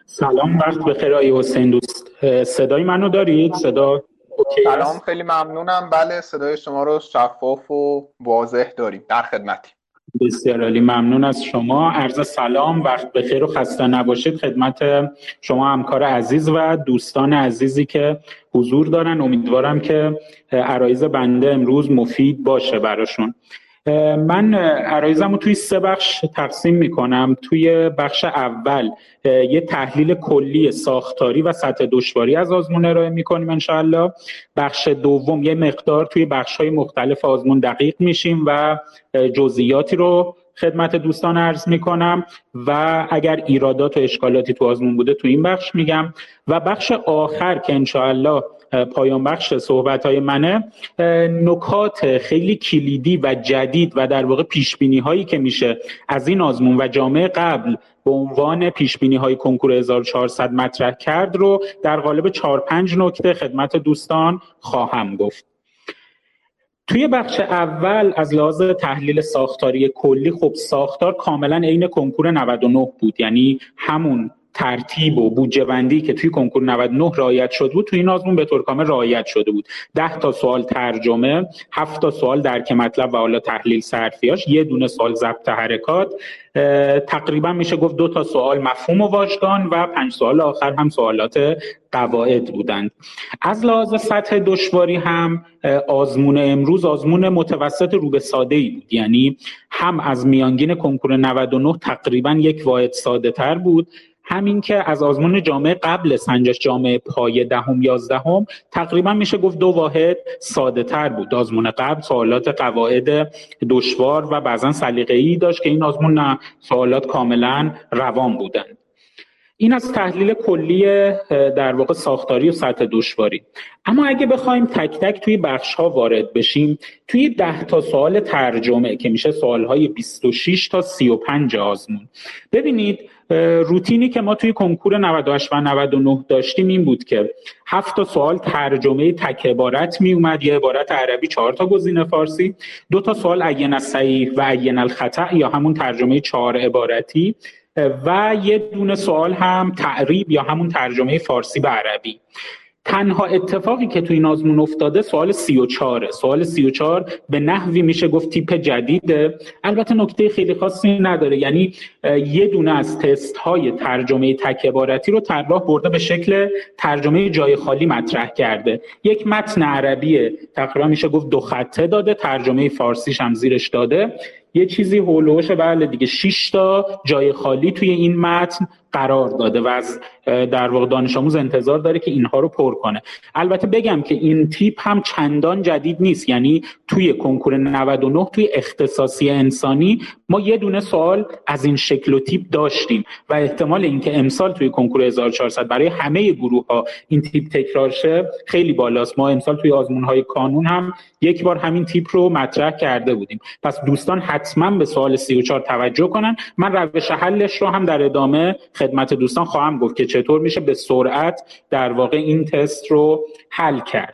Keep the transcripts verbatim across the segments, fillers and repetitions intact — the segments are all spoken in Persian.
سلام، وقت بخیر آقای حسین دوست. صدای منو دارید؟ صدا اوکی سلام، است؟ خیلی ممنونم. بله، صدای شما رو شفاف و واضح داریم. در خدمتیم. بسیار عالی، ممنون از شما. عرض سلام، وقت بخیر و خسته نباشید خدمت شما همکار عزیز و دوستان عزیزی که حضور دارن. امیدوارم که عرایض بنده امروز مفید باشه براشون. من عرایزم رو توی سه بخش تقسیم میکنم. توی بخش اول یه تحلیل کلی ساختاری و سطح دشواری از آزمون ارائه میکنیم انشاءالله. بخش دوم یه مقدار توی بخش‌های مختلف آزمون دقیق میشیم و جزئیاتی رو خدمت دوستان عرض میکنم و اگر ایرادات و اشکالاتی تو آزمون بوده تو این بخش میگم. و بخش آخر که انشاءالله پایان بخش صحبت‌های منه، نکات خیلی کلیدی و جدید و در واقع پیشبینی هایی که میشه از این آزمون و جامعه قبل به عنوان پیشبینی های کنکور هزار و چهارصد مطرح کرد رو در قالب چهار پنج نکته خدمت دوستان خواهم گفت. توی بخش اول از لحاظ تحلیل ساختاری کلی، خب ساختار کاملا عین کنکور نود و نه بود، یعنی همون ترتیب و بودجه بندی که توی کنکور نود و نه رعایت شده بود توی این آزمون به طور کامل رعایت شده بود. ده تا سوال ترجمه، هفت تا سوال درک مطلب و حالا تحلیل صرفیاش، یه دونه سوال ضبط حرکات، تقریبا میشه گفت دو تا سوال مفهوم و واژگان و پنج سوال آخر هم سوالات قواعد بودند. از لحاظ سطح دشواری هم آزمون امروز آزمون متوسط رو به ساده‌ای بود، یعنی هم از میانگین کنکور نود و نه تقریبا یک واحد ساده تر بود، همین که از آزمون جامعه قبل سنجش جامعه پایه دهم یازدهم تقریبا میشه گفت دو واحد ساده تر بود. آزمون قبل سوالات قواعد دشوار و بعضا سلیقه‌ای داشت که این آزمون نه، سوالات کاملا روان بودند. این از تحلیل کلی در واقع ساختاری و سطح دشواری. اما اگه بخوایم تک تک توی بخش ها وارد بشیم، توی ده تا سوال ترجمه که میشه سوال های بیست و شش تا سی و پنج آزمون، ببینید روتینی که ما توی کنکور نود و هشت و نود و نه داشتیم این بود که هفت تا سوال ترجمه تک عبارت می اومد، یه عبارت عربی، چهار تا گزینه فارسی، دو تا سوال عین الصحیح و عین الخطأ یا همون ترجمه چهار عبارتی و یه دونه سوال هم تعریب یا همون ترجمه فارسی به عربی. تنها اتفاقی که تو این آزمون افتاده سوال سی و چهار. سوال سی و چهار به نحوی میشه گفت تیپ جدیده، البته نکته خیلی خاصی نداره، یعنی یه دونه از تست های ترجمه تک عبارتی رو طراح برده به شکل ترجمه جای خالی مطرح کرده. یک متن عربی تقریبا میشه گفت دو خطه داده، ترجمه فارسیش هم زیرش داده، یه چیزی هولوش بله دیگه شش تا جای خالی توی این متن قرار داده و از در واقع دانش آموز انتظار داره که اینها رو پر کنه. البته بگم که این تیپ هم چندان جدید نیست، یعنی توی کنکور نود و نه توی اختصاصی انسانی ما یه دونه سوال از این شکل و تیپ داشتیم و احتمال اینکه امسال توی کنکور هزار و چهارصد برای همه گروه ها این تیپ تکرار شه خیلی بالاست. ما امسال توی آزمون های کانون هم یک بار همین تیپ رو مطرح کرده بودیم. پس دوستان حتما به سوال سی و چهار توجه کنن. من روش حلش رو هم در ادامه خدمت دوستان خواهم گفت که چطور میشه به سرعت در واقع این تست رو حل کرد.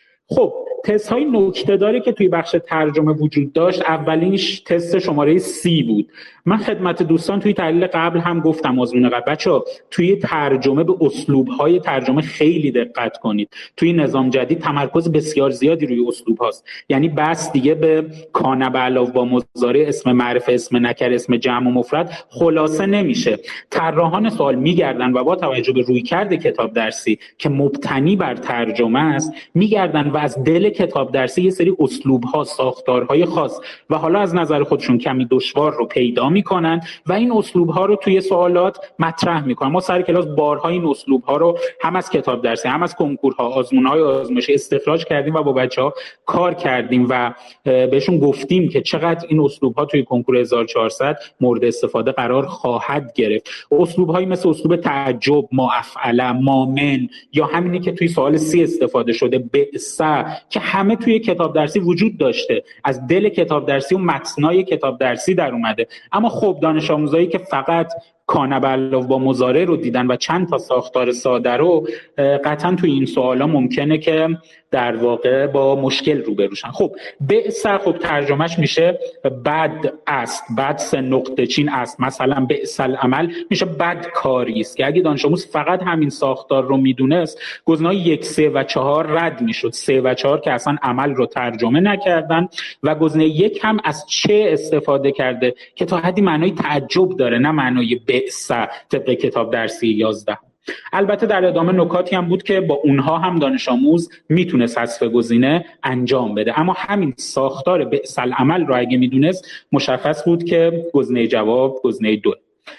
خب تست های نکته داره که توی بخش ترجمه وجود داشت. اولینش تست شماره سی بود. من خدمت دوستان توی تحلیل قبل هم گفتم آزمون قبل، بچه‌ها توی ترجمه به اسلوب های ترجمه خیلی دقت کنید. توی نظام جدید تمرکز بسیار زیادی روی اسلوب هاست، یعنی بس دیگه به کان به علاوه با مضارع، اسم معرفه، اسم نکره، اسم جمع و مفرد خلاصه نمیشه. طراحان سوال میگردن و با توجه به رویکرد کتاب درسی که مبتنی بر ترجمه است میگردن و از دل کتاب درسی یه سری اسلوب ها، ساختارهای خاص و حالا از نظر خودشون کمی دشوار رو پیدا میکنن و این اسلوب ها رو توی سوالات مطرح میکنن. ما سر کلاس بارها این اسلوب ها رو هم از کتاب درسی هم از کنکورها، آزمون های آزمایشی استخراج کردیم و با بچه‌ها کار کردیم و بهشون گفتیم که چقدر این اسلوب ها توی کنکور هزار و چهارصد مورد استفاده قرار خواهد گرفت. اسلوب هایی مثل اسلوب تعجب، ما افعل، ما من یا همینی که توی سوال سی استفاده شده، بئس، که همه توی کتاب درسی وجود داشته، از دل کتاب درسی و متنای کتاب درسی در اومده. اما خب دانش آموزایی که فقط کان به علاوه با مضارع رو دیدن و چند تا ساختار ساده رو، قطعا توی این سوالا ممکنه که در واقع با مشکل روبروشن. خب بئس خب ترجمهش میشه بد است، بد سه نقطه چین است، مثلا بئس العمل میشه بد کاری است، که اگه دانش آموز فقط همین ساختار رو میدونست گزینه‌های یک، سه و چهار رد میشد. سه و چهار که اصلا عمل رو ترجمه نکردن و گزینه یک هم از چه استفاده کرده که تا حدی معنای تعجب داره، نه معنای بئس طبق کتاب درسی یازده. البته در ادامه نکاتی هم بود که با اونها هم دانش آموز میتونست حذف گزینه انجام بده، اما همین ساختار بئس العمل رو اگه میدونست مشخص بود که گزینه جواب گزینه دو.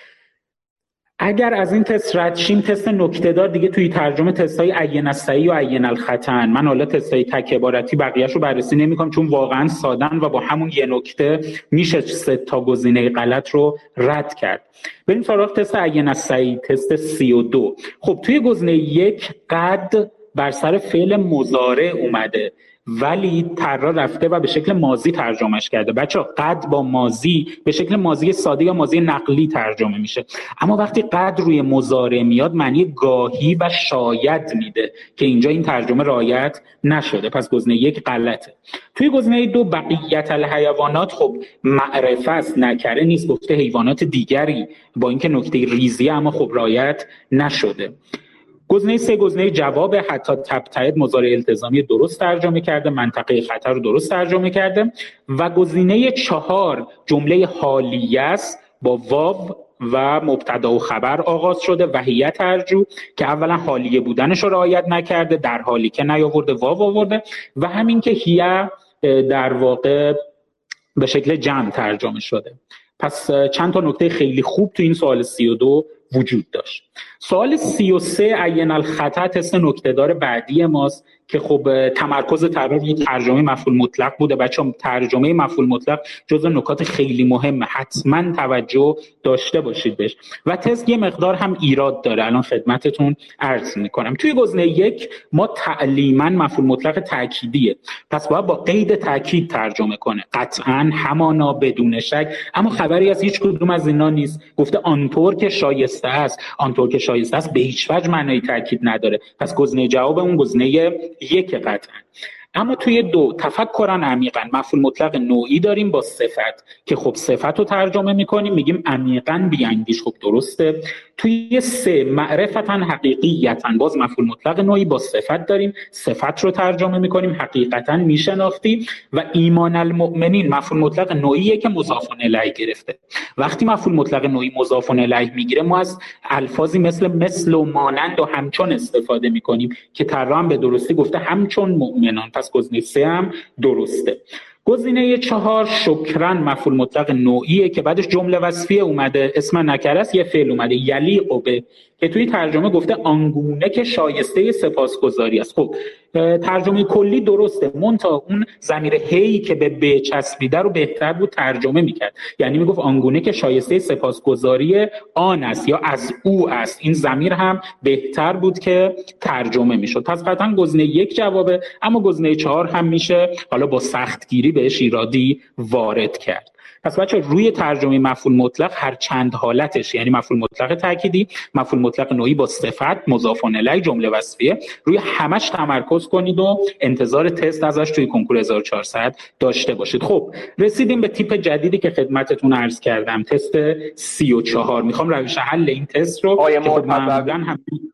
اگر از این تست رد شیم، تست نکته‌دار دیگه توی ترجمه تست‌های عین الصحیح و عین الخطأ. من حالا تست‌های تک عبارتی بقیه‌شو بررسی نمی‌کنم چون واقعا سادن و با همون یه نکته میشه سه تا گزینه غلط رو رد کرد. بریم سراغ تست عین الصحیح، تست سی و دو. خب توی گزینه یک قد بر سر فعل مضارع اومده ولی طراح رفته و به شکل ماضی ترجمهش کرده. بچه‌ها قد با ماضی به شکل ماضی ساده یا ماضی نقلی ترجمه میشه، اما وقتی قد روی مضارع میاد معنی گاهی و شاید میده که اینجا این ترجمه رعایت نشده، پس گزینه یک غلطه. توی گزینه دو بقیت الحیوانات خب معرفه است، نکره نیست، گفته حیوانات دیگری با اینکه نکته ریزی اما خب رعایت نشده. گزینه سه گزینه جواب، حتی تبتعد مضارع التزامی درست ترجمه کرده، منطقه خطر رو درست ترجمه کرده. و گزینه چهار جمله حالیه است با واو و مبتدا و خبر آغاز شده و هیئت ترجو که اولا حالیه بودنش رو رعایت نکرده، در حالی که نیاورده واو آورده، و همین که هیئت در واقع به شکل جمع ترجمه شده. پس چند تا نکته خیلی خوب تو این سوال سی و دو وجود داشت. سوال سی و سه عین الخطأ تست نکته‌دار بعدی ماست که خب تمرکز طراح روی ترجمه مفعول مطلق بوده. بچه‌ها ترجمه مفعول مطلق جزو نکات خیلی مهمه، حتما توجه داشته باشید بهش. و تست یه مقدار هم ایراد داره، الان خدمتتون عرض میکنم. توی گزینه یک ما تعلیما مفعول مطلق تأکیدیه، پس باید با قید تأکید ترجمه کنه، قطعا، همانا، بدون شک، اما خبری از هیچ کدوم از اینا نیست. گفته آنطور که شایسته است، آنطور که شایسته است به هیچ وجه معنای تأکید نداره، پس گزینه جواب اون گزینه یک قطعا. اما توی دو تفکرا عمیقا مفعول مطلق نوعی داریم با صفت که خب صفت رو ترجمه میکنیم میگیم عمیقا بیاندیش، خب درسته. توی سه معرفتا حقیقیتا باز مفعول مطلق نوعی با صفت داریم، صفت رو ترجمه میکنیم حقیقتا میشناختی. و ایمان المؤمنین مفعول مطلق نوعیه که مضاف الیه گرفته. وقتی مفعول مطلق نوعی مضاف الیه میگیره ما از الفاظی مثل مثل و مانند و همچون استفاده میکنیم که طراح هم به درستی گفته همچون مؤمنان، پس گزینه سه هم درسته. گزینه چهار شکرا مفعول مطلق نوعیه که بعدش جمله وصفیه اومده، اسم نکره است، یه فعل اومده یلیق به که توی ترجمه گفته آنگونه که شایسته سپاسگزاری است. خب ترجمه کلی درسته، منتها اون ضمیر هی که به ب چسبیده رو بهتر بود ترجمه میکرد، یعنی میگفت آنگونه که شایسته سپاسگزاری آن است یا از او است، این ضمیر هم بهتر بود که ترجمه میشد. پس قطعا گزینه یک جوابه، اما گزینه چهار هم میشه حالا با سختگیری بهش ایرادی وارد کرد. پس بچه روی ترجمه مفعول مطلق هر چند حالتش، یعنی مفعول مطلق تأکیدی، مفعول مطلق نوعی با صفت، مضاف الیه، جمله وصفیه، روی همش تمرکز کنید و انتظار تست ازش توی کنکور هزار و چهارصد داشته باشید. خب رسیدیم به تیپ جدیدی که خدمتتون عرض کردم، تست سی و چهار. میخوام روش حل این تست رو که خب معمولاً هم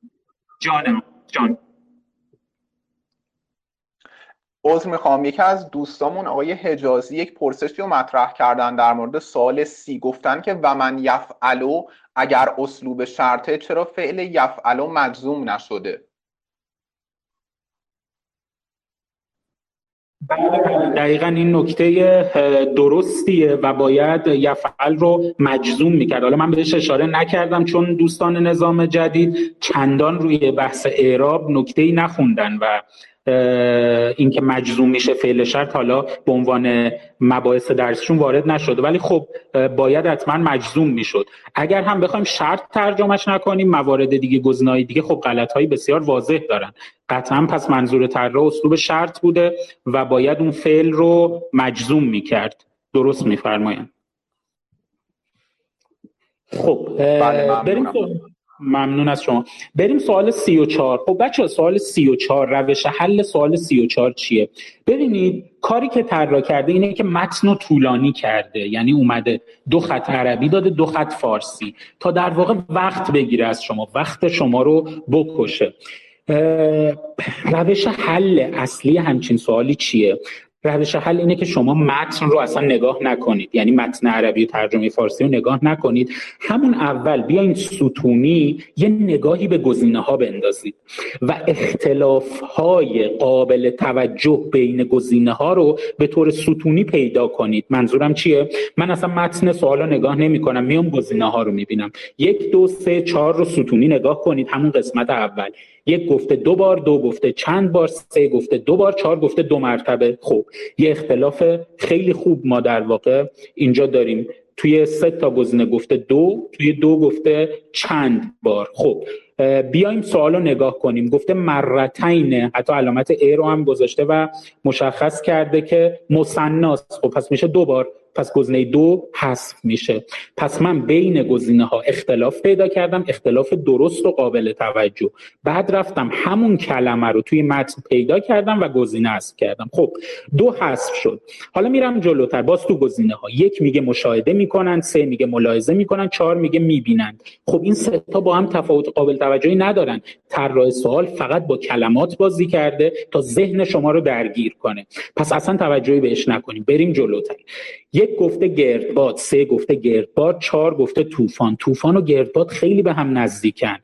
جانم جان عذر میخوام، یکی از دوستامون آقای حجازی یک پرسشی رو مطرح کردن در مورد سوال سی. گفتن که و من یفعلو اگر اسلوب شرطه چرا فعل یفعلو مجزوم نشده؟ دقیقاً این نکته درستیه و باید یفعل رو مجزوم میکرد. حالا من بهش اشاره نکردم چون دوستان نظام جدید چندان روی بحث اعراب نکته‌ای نخوندن و اینکه مجزوم میشه فعل شرط حالا به عنوان مباحث درسشون وارد نشده، ولی خب باید حتما مجزوم میشد. اگر هم بخوایم شرط ترجمهش نکنیم موارد دیگه، گزینه‌های دیگه خب غلط‌های بسیار واضح دارن. قطعا پس منظور طراح اسلوب شرط بوده و باید اون فعل رو مجزوم میکرد. درست میفرمایند. خب بریم ممنون از شما. بریم سوال سی و چهار. خب بچه سوال سی و چهار، روش حل سوال سی و چهار چیه؟ ببینید کاری که طراح کرده اینه که متن رو طولانی کرده، یعنی اومده دو خط عربی داده دو خط فارسی تا در واقع وقت بگیره از شما، وقت شما رو بکشه. روش حل اصلی همچین سوالی چیه؟ روش حل اینه که شما متن رو اصلا نگاه نکنید، یعنی متن عربی و ترجمه فارسی رو نگاه نکنید، همون اول بیاین ستونی یه نگاهی به گزینه‌ها بندازید و اختلاف‌های قابل توجه بین گزینه‌ها رو به طور ستونی پیدا کنید. منظورم چیه؟ من اصلا متن سوال رو نگاه نمی‌کنم، میام گزینه‌ها رو می‌بینم. یک دو سه چهار رو ستونی نگاه کنید، همون قسمت اول. یک گفته دو بار، دو گفته چند بار، سه گفته دو بار، چهار گفته دو مرتبه. خب یه اختلاف خیلی خوب ما در واقع اینجا داریم. توی سه تا گزینه گفته دو، توی دو گفته چند بار. خب بیایم سوال رو نگاه کنیم. گفته مرتین، حتی علامت ای رو هم گذاشته و مشخص کرده که مثناست. خب پس میشه دو بار، پس گزینه دو حذف میشه. پس من بین گزینه ها اختلاف پیدا کردم، اختلاف درست و قابل توجه. بعد رفتم همون کلمه رو توی متن پیدا کردم و گزینه حذف کردم. خب دو حذف شد. حالا میرم جلوتر، باز تو گزینه ها یک میگه مشاهده میکنن، سه میگه ملاحظه میکنن، چهار میگه میبینند. خب این سه تا با هم تفاوت قابل توجهی ندارن. طراح سوال فقط با کلمات بازی کرده تا ذهن شما رو درگیر کنه. پس اصلا توجهی بهش نکنیم. بریم جلوتر. یک گفته گردباد، سه گفته گردباد، چهار گفته طوفان. طوفان و گردباد خیلی به هم نزدیکن.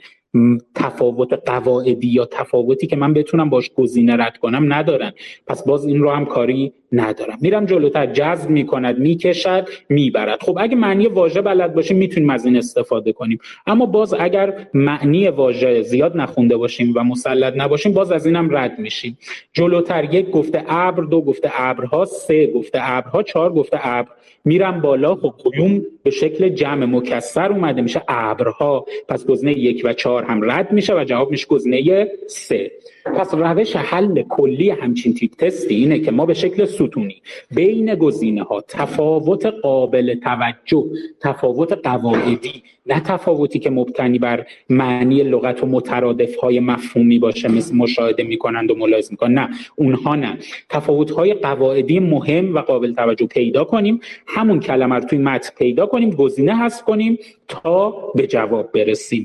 تفاوت قواعدی یا تفاوتی که من بتونم باش گزینه رد کنم ندارن. پس باز این رو هم کاری ندارم. میرم جلوتر. جذب میکند، میکشد، میبرد. خب اگه معنی واژه بلد باشیم میتونیم از این استفاده کنیم، اما باز اگر معنی واژه زیاد نخونده باشیم و مسلط نباشیم باز از اینم رد میشیم. جلوتر یک گفته ابر، دو گفته ابرها، سه گفته ابرها، چهار گفته ابر. میرم بالا. خب قیوم به شکل جمع مکسر اومده، میشه ابرها. پس گزینه یک و چهار هم رد میشه و جواب میشه گزینه سه. پس روش حل کلی همچین تیپ تستی اینه که ما به شکل ستونی بین گزینه ها تفاوت قابل توجه، تفاوت قواعدی، نه تفاوتی که مبتنی بر معنی لغت و مترادف های مفهومی باشه مثل مشاهده میکنند و ملاحظه میکنند، نه اونها نه، تفاوت های قواعدی مهم و قابل توجه پیدا کنیم، همون کلمه رو توی متن پیدا کنیم، گزینه حذف کنیم تا به جواب برسیم.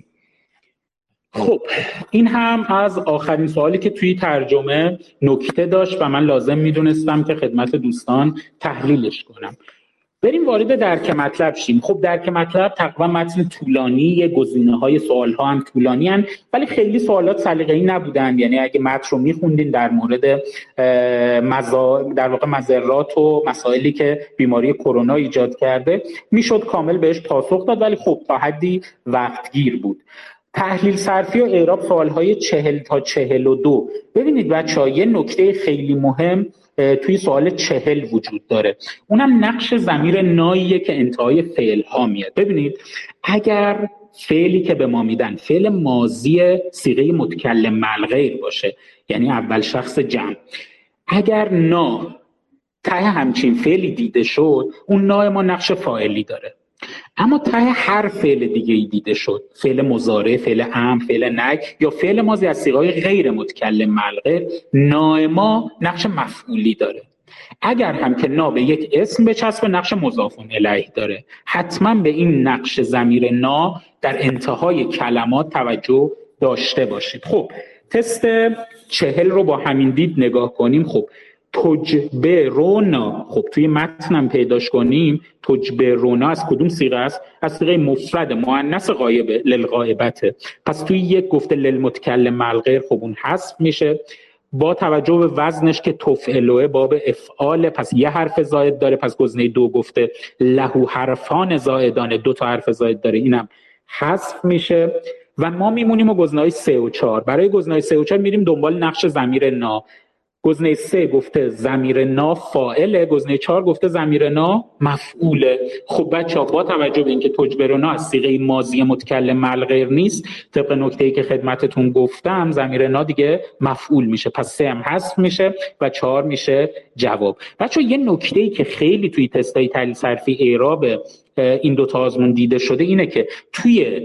خب این هم از آخرین سوالی که توی ترجمه نکته داشت و من لازم میدونستم که خدمت دوستان تحلیلش کنم. بریم وارد درک مطلب شیم. خب درک مطلب تقریبا متن طولانی، گزینه‌های سوال‌ها هم طولانی هن، ولی خیلی سوالات سلیقه‌ای نبودن. یعنی اگه متن رو می‌خوندین در مورد مزا... در واقع مضرات و مسائلی که بیماری کرونا ایجاد کرده میشد کامل بهش پاسخ داد، ولی خب تا حدی وقتگیر بود. تحلیل صرفی و اعراب سوال‌های چهل تا چهل و دو. ببینید بچه‌ها یه نکته خیلی مهم توی سوال چهل وجود داره، اونم نقش ضمیر ناییه که انتهای فعل ها میاد. ببینید اگر فعلی که به ما میدن فعل ماضی صیغه متکلم ملغیر باشه، یعنی اول شخص جمع، اگر نا ته همچین فعلی دیده شد، اون نا ما نقش فاعلی داره. اما ته هر فعل دیگه ای دیده شد، فعل مضارع، فعل امر، فعل نهی یا فعل ماضی از صیغه‌های غیر متکلم ملغیر، نا ما نقش مفعولی داره. اگر هم که نا به یک اسم بچسبه نقش مضاف الیه داره. حتما به این نقش ضمیر نا در انتهای کلمات توجه داشته باشید. خب تست چهل رو با همین دید نگاه کنیم. خب تجبرونا، خب توی متنم پیداش کنیم. تجبرونا از کدوم صیغه است؟ از صیغه مفرد مؤنث غایبه، للغایبته. پس توی یک گفته للمتکلم ملغیر، خب اون حذف میشه. با توجه به وزنش که تفعلوه باب افعال، پس یه حرف زائد داره، پس گزینه دو گفته لهو حرفان زائدانه، دو تا حرف زائد داره، اینم حذف میشه و ما میمونیم و گزینه‌های سه و چهار. برای گزینه‌های سه و چهار میریم دنبال نقش ضمیر نا. گزینه سه گفته ضمیر نا فاعله، گزینه چهار گفته ضمیر نا مفعوله. خب بچه‌ها با توجه به اینکه تجبرونا از صیغه ماضی متکلم ملغیر نیست، طبق نکته‌ای که خدمتتون گفتم ضمیر نا دیگه مفعول میشه، پس سه هم حذف میشه و چهار میشه جواب. بچه‌ها یه نکته‌ای که خیلی توی تستای تحلیل صرفی اعراب این دو تا آزمون دیده شده اینه که توی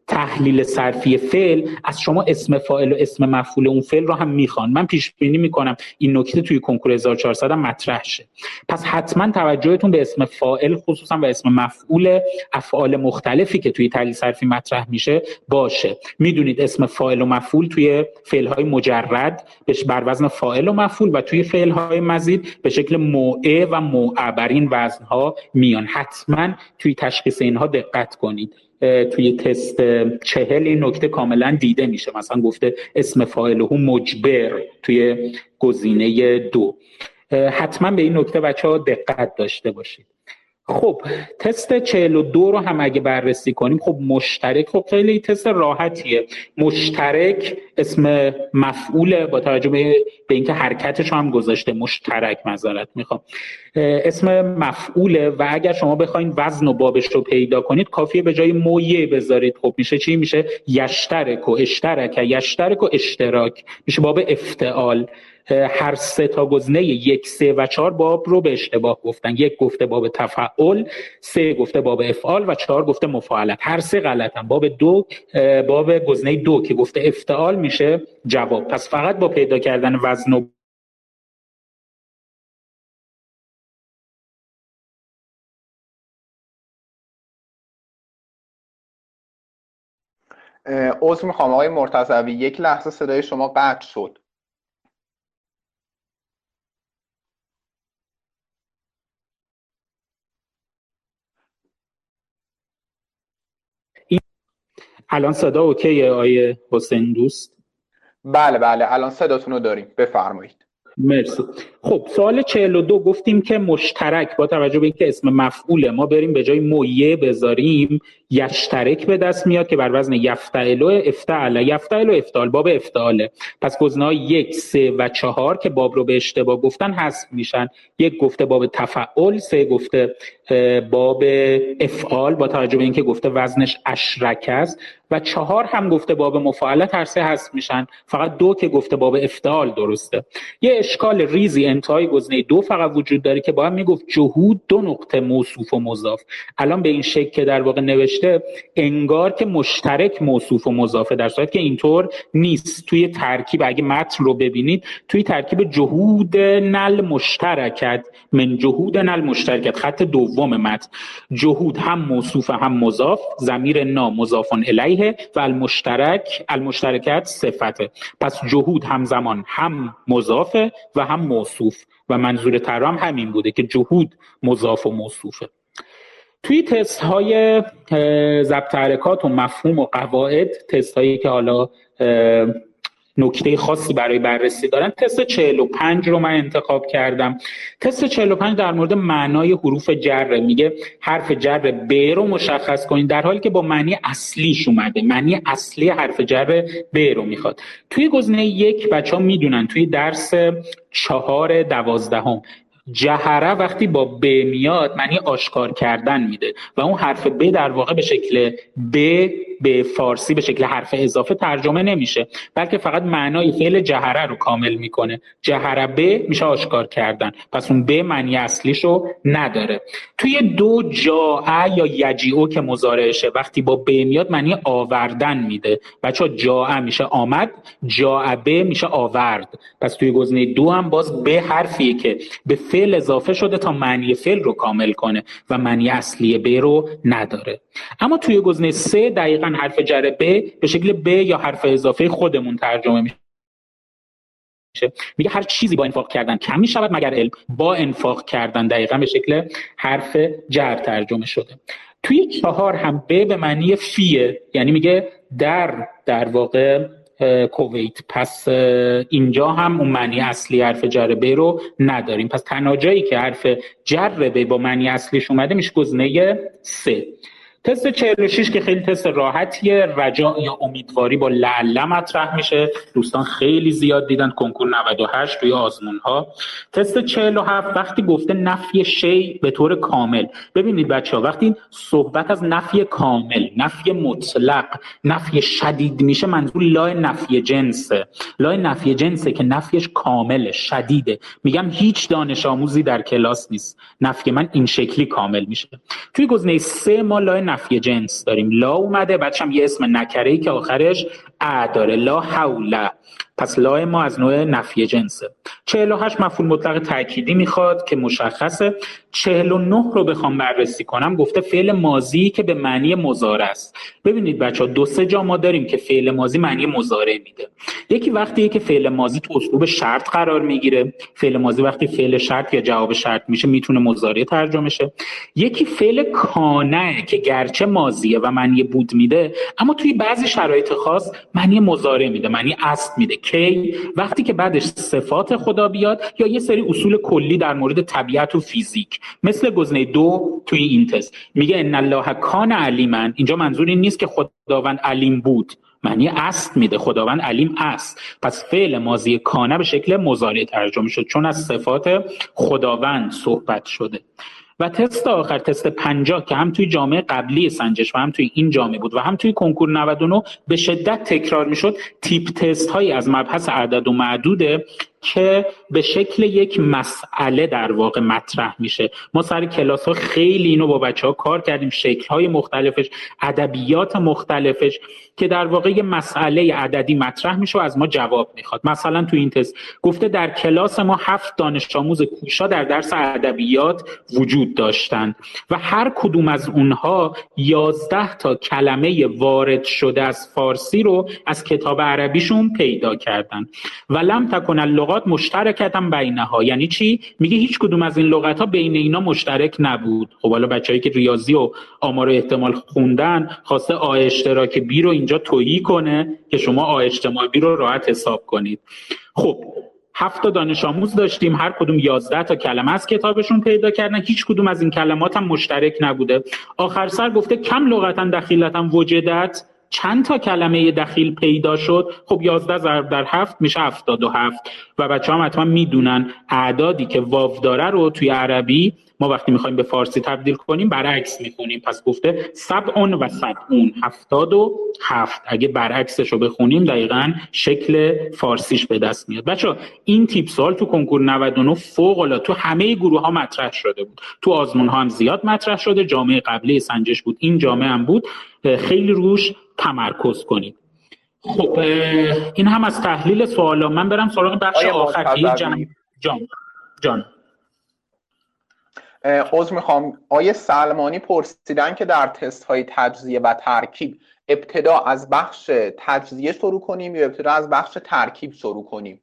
تحلیل صرفی فعل از شما اسم فاعل و اسم مفعول اون فعل رو هم میخوان. من پیش بینی میکنم این نکته توی کنکور هزار و چهارصد هم مطرح شه. پس حتما توجهتون به اسم فاعل خصوصا و اسم مفعول افعال مختلفی که توی تحلیل صرفی مطرح میشه باشه. میدونید اسم فاعل و مفعول توی فعل‌های مجرد بر وزن فاعل و مفعول و توی فعل‌های مزید به شکل موعه و موعه بر این وزن‌ها میان. حتما توی تشخیص اینها دقت کنید. توی تست چهل این نکته کاملا دیده میشه، مثلا گفته اسم فاعله مجبر توی گزینه دو. حتما به این نکته بچه‌ها دقت داشته باشید. خب تست چهل و دو رو هم اگه بررسی کنیم، خب مشترک، خب خیلی تست راحتیه. مشترک اسم مفعول با توجه به اینکه حرکتش هم گذاشته مشترک، معذرت میخوام، اسم مفعوله و اگر شما بخواید وزن و بابش رو پیدا کنید کافیه به جای مویه بذارید. خب میشه چی؟ میشه یشترک و اشترک، یشترک و اشتراک، میشه باب افتعال. هر سه تا گزینه یک، سه و چهار باب رو به اشتباه گفتن. یک گفته باب تفعل، سه گفته باب افعال و چهار گفته مفاعلت. هر سه غلطن. باب دو، باب گزینه دو که گفته افتعال میشه جواب. پس فقط با پیدا کردن وزن و عذر میخوام آقای مرتضوی، یک لحظه صدای شما قطع شد. الان صدا اوکیه آیه حسین دوست؟ بله بله الان صداتون رو داریم، بفرمایید. مرسی. خب سوال چهل و دو گفتیم که مشترک با توجه به اینکه اسم مفعوله ما بریم به جای مویه بذاریم یشترک به دست میاد که بر وزن یفتعل و افتعل. یفتعل و افتعال باب افتعاله. پس گزینه‌های یک، سه و چهار که باب رو به اشتباه گفتن حذف میشن. یک گفته باب تفعل، سه گفته باب افعال با توجه به اینکه گفته وزنش اشرک است و چهار هم گفته باب مفاعلت، هر سه حذف میشن. فقط دو که گفته باب افتعال درسته. یه اشکال ریزی انتهای گزینه دو فقط وجود داره که باید میگفت جهود دو نقطه موصوف و مضاف. الان به این شکل که در واقع نوشته انگار که مشترک موصوف و مضافه، در صورتی که اینطور نیست. توی ترکیب اگه متن رو ببینید توی ترکیب جهود نل مشترکت من جهود نل مشترکت، خط دوم متن، جهود هم موصوف هم مضاف، ضمیر نا مضافن الیه و المشترک المشترکت صفته. پس جهود همزمان هم مضافه و هم موصوف و منظور طراح هم همین بوده که جهود مضاف و موصوفه. توی تست های ضبط حرکات و مفهوم و قواعد، تست هایی که حالا نکته خاصی برای بررسی دارن، تست چهل و پنج رو من انتخاب کردم. تست چهل و پنج در مورد معنای حروف جر میگه حرف جر ب رو مشخص کنید، در حالی که با معنی اصلیش اومده. معنی اصلی حرف جر ب رو میخواد. توی گزینه یک بچه‌ها میدونن توی درس چهار دوازدهم جهره وقتی با ب میاد معنی آشکار کردن میده و اون حرف ب در واقع به شکل ب به فارسی به شکل حرف اضافه ترجمه نمیشه، بلکه فقط معنای فعل جهره رو کامل میکنه. جهره ب میشه آشکار کردن، پس اون ب معنی اصلیشو نداره. توی دو جاء یا یجیء که مضارعشه وقتی با ب میاد معنی آوردن میده. بچه‌ها جاء میشه آمد، جاء ب میشه آورد. پس توی گزینه دو هم باز ب حرفیه که به فعل اضافه شده تا معنی فعل رو کامل کنه و معنی اصلی ب رو نداره. اما توی گزینه سه دقیقاً حرف جر ب به شکل ب یا حرف اضافه خودمون ترجمه میشه. میگه هر چیزی با انفاق کردن کم میشود مگر علم. با انفاق کردن دقیقاً به شکل حرف جر ترجمه شده. توی چهار هم ب به معنی فیه، یعنی میگه در در واقع کویت. پس اینجا هم اون معنی اصلی حرف جر ب رو نداریم. پس تنها جایی که حرف جر ب با معنی اصلیش اومده میشه گزینه سه. تست چهل و شش که خیلی تست راحتیه، رجاء یا امیدواری با لعل مطرح میشه. دوستان خیلی زیاد دیدن کنکور نود و هشت توی آزمون ها. تست چهل و هفت وقتی گفته نفی شی به طور کامل. ببینید بچه‌ها وقتی صحبت از نفی کامل، نفی مطلق، نفی شدید میشه منظور لای نفی جنسه. لای نفی جنسه که نفیش کامله، شدیده. میگم هیچ دانش آموزی در کلاس نیست، نفی من این شکلی کامل میشه. توی گزینه سه ما لای نفی جنس داریم. لا اومده، بعدش هم یه اسم نکره‌ای که آخرش ا داره، لا حول. پس لا ما از نوع نفی جنسه. چهل و هشت مفعول مطلق تأکیدی میخواد که مشخصه. چهل و نه رو بخوام بررسی کنم، گفته فعل ماضی که به معنی مضارع است. ببینید بچه‌ها، دو سه جا ما داریم که فعل ماضی معنی مضارع میده. یکی وقتیه که فعل ماضی تو اسلوب شرط قرار میگیره. فعل ماضی وقتی فعل شرط یا جواب شرط میشه میتونه مضارع ترجمه شه. یکی فعل کانه که گرچه ماضیه و معنی بود میده، اما توی بعضی شرایط خاص معنی مضارع میده، معنی است میده. کی؟ وقتی که بعدش صفات خدا بیاد یا یه سری اصول کلی در مورد طبیعت و فیزیک، مثل گزینه دو توی این تست میگه ان الله کان علیما. اینجا منظور این نیست که خداوند علیم بود، معنی است میده، خداوند علیم است. پس فعل ماضی کانه به شکل مضارع ترجمه شد چون از صفات خداوند صحبت شده. و تست آخر، تست پنجاه، که هم توی جامعه قبلی سنجش و هم توی این جامعه بود و هم توی کنکور نود و نه به شدت تکرار میشد، تیپ تست هایی از مبحث عدد و معدوده که به شکل یک مسئله در واقع مطرح میشه. ما سر کلاس ها خیلی اینو با بچه ها کار کردیم، شکل های مختلفش، ادبیات مختلفش، که در واقع یه مسئله عددی مطرح میشه و از ما جواب میخواد. مثلا تو این تست گفته در کلاس ما هفت دانش آموز کوشا در درس ادبیات وجود داشتند و هر کدوم از اونها یازده تا کلمه وارد شده از فارسی رو از کتاب عربیشون پیدا کردن. و لم تکن اللغات مشترکتا بینها. یعنی چی؟ میگه هیچ کدوم از این لغت ها بین اینا مشترک نبود. خب حالا بچه‌ای که ریاضی و آمار و احتمال خوندن خواسته آ اشتراک بی رو اینجا تویی کنه که شما آ اجتماع بی رو راحت حساب کنید. خب هفت تا دانش آموز داشتیم، هر کدوم یازده تا کلمه از کتابشون پیدا کردن، هیچ کدوم از این کلمات هم مشترک نبوده. آخر سر گفته کم لغتا دخیلتا وجدت، چند تا کلمه دخیل پیدا شد. خب یازده ضرب در هفت میشه هفتاد و هفت. و بچه هم حتما میدونن اعدادی که واو داره رو توی عربی ما وقتی میخوایم به فارسی تبدیل کنیم برعکس میخونیم. پس گفته سبعون و سبعون، هفتاد و هفت. اگه برعکسش رو بخونیم دقیقاً شکل فارسیش به دست میاد. بچه این تیپ سوال تو کنکور نود و نه فوق العاده تو همه گروه ها مطرح شده بود، تو آزمون ها هم زیاد مطرح شده، جامعه قبلی سنجش بود، این جامعه هم بود. خیلی روش تمرکز کنید. خب این هم از تحلیل سوالا. من برم سراغ بخش آخر که جان جان جان عذر میخوام، آیه سلمانی پرسیدن که در تست های تجزیه و ترکیب ابتدا از بخش تجزیه شروع کنیم یا ابتدا از بخش ترکیب شروع کنیم؟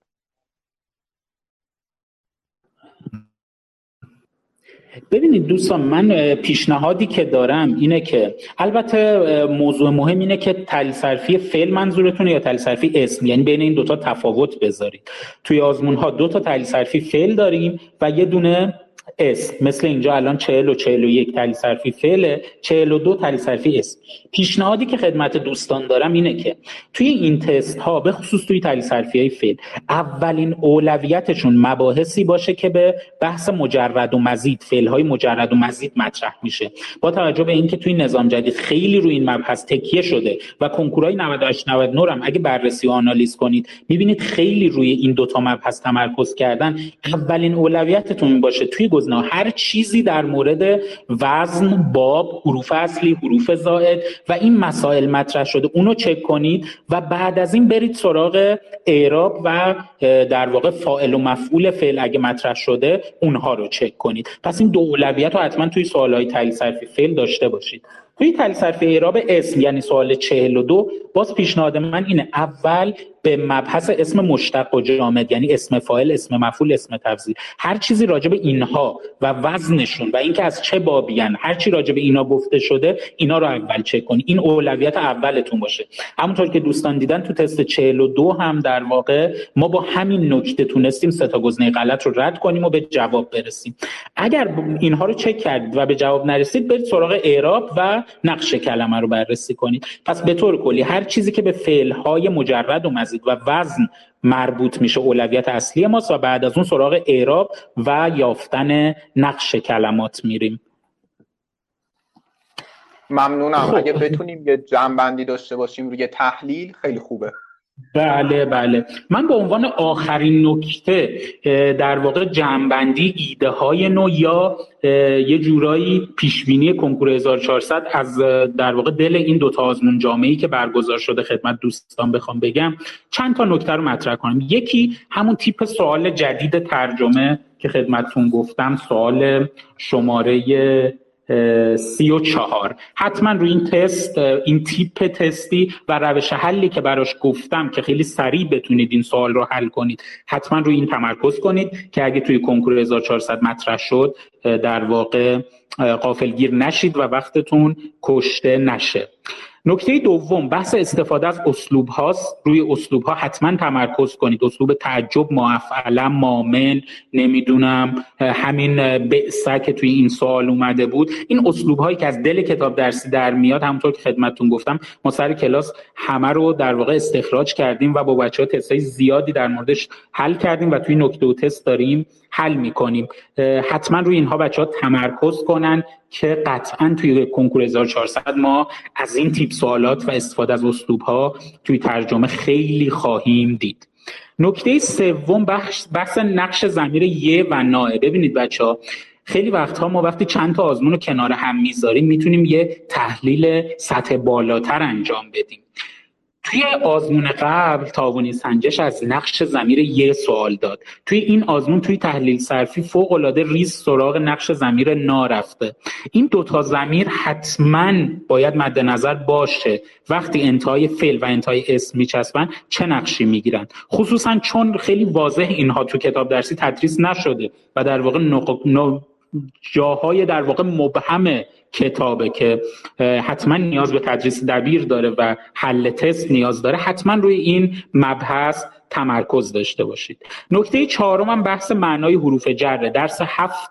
ببینید دوستان، من پیشنهادی که دارم اینه که البته موضوع مهم اینه که تحلیل صرفی فعل منظورتونه یا تحلیل صرفی اسم، یعنی بین این دوتا تفاوت بذارید. توی آزمون ها دو تا تحلیل صرفی فعل داریم و یه دونه اسم، مثل اینجا الان چهل و چهل و یک تحلیل صرفی فعله، چهل و دو تحلیل صرفی اسم. پیشنهادی که خدمت دوستان دارم اینه که توی این تست ها به خصوص توی تحلیل صرفی های فعل اولین اولویتشون مباحثی باشه که به بحث مجرد و مزید، فعل های مجرد و مزید مطرح میشه. با توجه به اینکه توی نظام جدید خیلی روی این مبحث تکیه شده و کنکورهای نود و هشت نود و نه هم اگه بررسی و آنالیز کنید میبینید خیلی روی این دوتا مبحث تمرکز کردن. اولین اولویتتون این باشه توی گزینه هر چیزی در مورد وزن، باب، حروف اصلی، حروف زائد و این مسائل مطرح شده اونو چک کنید و بعد از این برید سراغ اعراب و در واقع فاعل و مفعول فعل اگه مطرح شده اونها رو چک کنید. پس این دو اولویت رو حتما توی سوالهای تحلیل صرفی فعل داشته باشید. توی تحلیل صرفی اعراب اسم یعنی سوال چهل و دو، باز پیشنهاد من اینه اول به مبحث اسم مشتق و جامد، یعنی اسم فاعل، اسم مفعول، اسم تفضیل، هر چیزی راجع به اینها و وزنشون و اینکه از چه بابیان، هر چی راجع به اینا گفته شده اینا رو اول چک کنید. این اولویت اولتون باشه. همونطور که دوستان دیدن تو تست چهل و دو هم در واقع ما با همین نکته تونستیم سه تا گزینه غلط رو رد کنیم و به جواب برسیم. اگر اینها رو چک کردید و به جواب نرسید برید سراغ اعراب و نقش کلمه رو بررسی کنید. پس به طور کلی هر چیزی که به فعل‌های مجرد و مزید و وزن مربوط میشه اولویت اصلی ماست و بعد از اون سراغ اعراب و یافتن نقش کلمات میریم. ممنونم. خب. اگه بتونیم یه جمع‌بندی داشته باشیم روی تحلیل خیلی خوبه. بله بله، من به عنوان آخرین نکته در واقع جمع‌بندی ایده های نو یا یه جورایی پیشبینی کنکور هزار و چهارصد از در واقع دل این دوتا آزمون جامعه‌ای که برگزار شده خدمت دوستان بخوام بگم، چند تا نکته رو مطرح کنم. یکی همون تیپ سوال جدید ترجمه که خدمتتون گفتم، سوال شماره سی و چهار. حتما روی این تست، این تیپ تستی و روش حلی که براش گفتم که خیلی سریع بتونید این سوال رو حل کنید، حتما روی این تمرکز کنید که اگه توی کنکور هزار و چهارصد مطرح شد در واقع غافلگیر نشید و وقتتون کشته نشه. نکته دوم، بحث استفاده از اسلوب هاست. روی اسلوب ها حتما تمرکز کنید. اسلوب تعجب، مافعلا، مامن، نمیدونم همین بئسه که توی این سوال اومده بود، این اسلوب هایی که از دل کتاب درسی در میاد، همونطور که خدمتتون گفتم ما سر کلاس همه رو در واقع استخراج کردیم و با بچه‌ها تستای زیادی در موردش حل کردیم و توی نکته و تست داریم حل میکنیم. حتما روی اینها بچه‌ها تمرکز کنن که قطعا توی کنکور هزار و چهارصد ما از این تیپ سوالات و استفاده از اسلوب‌ها توی ترجمه خیلی خواهیم دید. نکته سوم، بحث بحث نقش ضمیر ی و ناه. ببینید بچه‌ها، خیلی وقتها ما وقتی چند تا آزمون رو کنار هم میذاریم میتونیم یه تحلیل سطح بالاتر انجام بدیم. توی آزمون قبل تاوانی سنجش از نقش ضمیر ی سوال داد. توی این آزمون توی تحلیل صرفی فوق العاده ریز سراغ نقش ضمیر نا رفته. این دوتا ضمیر حتما باید مد نظر باشه وقتی انتهای فعل و انتهای اسم میچسبن چه نقشی میگیرن، خصوصا چون خیلی واضح اینها تو کتاب درسی تدریس نشده و در واقع نق... نق... جاهای در واقع مبهم کتابه که حتما نیاز به تدریس دبیر داره و حل تست نیاز داره. حتما روی این مبحث تمرکز داشته باشید. نکته چهارم هم بحث معنای حروف جره. درس هفت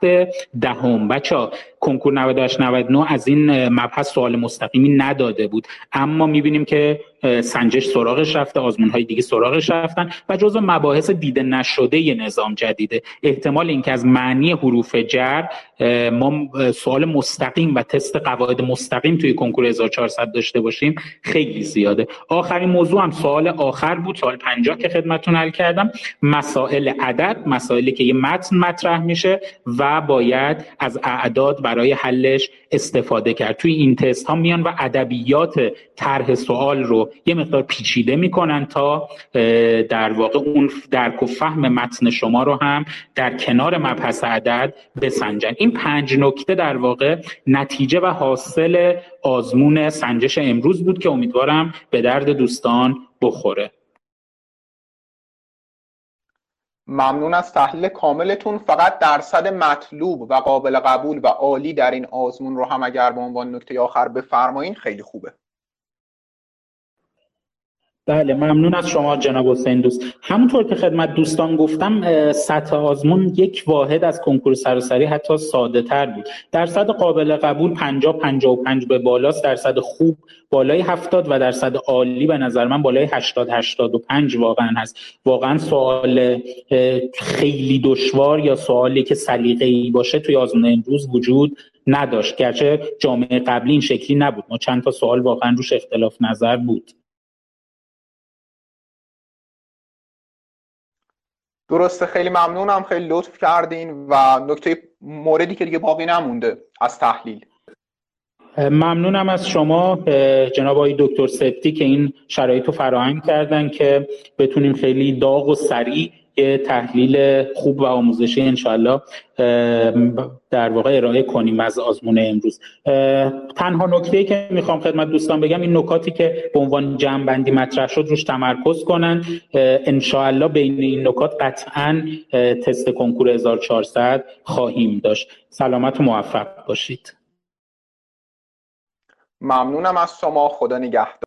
دهم بچه‌ها کنکور نود و هشت نود و نه از این مبحث سوال مستقیمی نداده بود، اما میبینیم که سنجش سراغش رفته، آزمون‌های دیگه سراغش رفتن و جزو مباحث دیده نشده نظام جدیده. احتمال اینکه از معنی حروف جر ما سوال مستقیم و تست قواعد مستقیم توی کنکور هزار و چهارصد داشته باشیم خیلی زیاده. آخرین موضوع هم سوال آخر بود، سوال پنجاه که خدمتتون حل کردم. مسائل عدد، مسائلی که یه متن مطرح میشه و باید از اعداد برای حلش استفاده کرد. توی این تست ها میان و ادبیات طرح سوال رو یه مقدار پیچیده میکنن تا در واقع اون درک و فهم متن شما رو هم در کنار مبحث عدد بسنجن. این پنج نکته در واقع نتیجه و حاصل آزمون سنجش امروز بود که امیدوارم به درد دوستان بخوره. ممنون از تحلیل کاملتون. فقط درصد مطلوب و قابل قبول و عالی در این آزمون رو هم اگر به عنوان نکته آخر بفرمایین خیلی خوبه. بله ممنون از شما جناب حسین دوست. همونطور که خدمت دوستان گفتم سطح آزمون یک واحد از کنکور سراسری حتی ساده تر بود. درصد قابل قبول پنجاه پنجاه و پنج به بالاست، درصد خوب بالای هفتاد و درصد عالی به نظر من بالای هشتاد هشتاد و پنج واقعا هست. واقعا سوال خیلی دشوار یا سوالی که سلیقه‌ای باشه توی آزمون امروز وجود نداشت، گرچه جامعه قبلی این شکلی نبود. ما چند تا سوال واقعا روش اختلاف نظر بود. درسته، خیلی ممنونم، خیلی لطف کردین و نکته موردی که دیگه باقی نمونده از تحلیل. ممنونم از شما جناب آقای دکتر سبتی که این شرایط رو فراهم کردن که بتونیم خیلی داغ و سریع یه تحلیل خوب و آموزشی انشالله در واقع ارائه کنیم از آزمون امروز. تنها نکته‌ای که میخوام خدمت دوستان بگم این نکاتی که به عنوان جمع‌بندی مطرح شد روش تمرکز کنن. انشالله بین این نکات قطعاً تست کنکور هزار و چهارصد خواهیم داشت. سلامت و موفق باشید. ممنونم از شما. خدا نگهدار.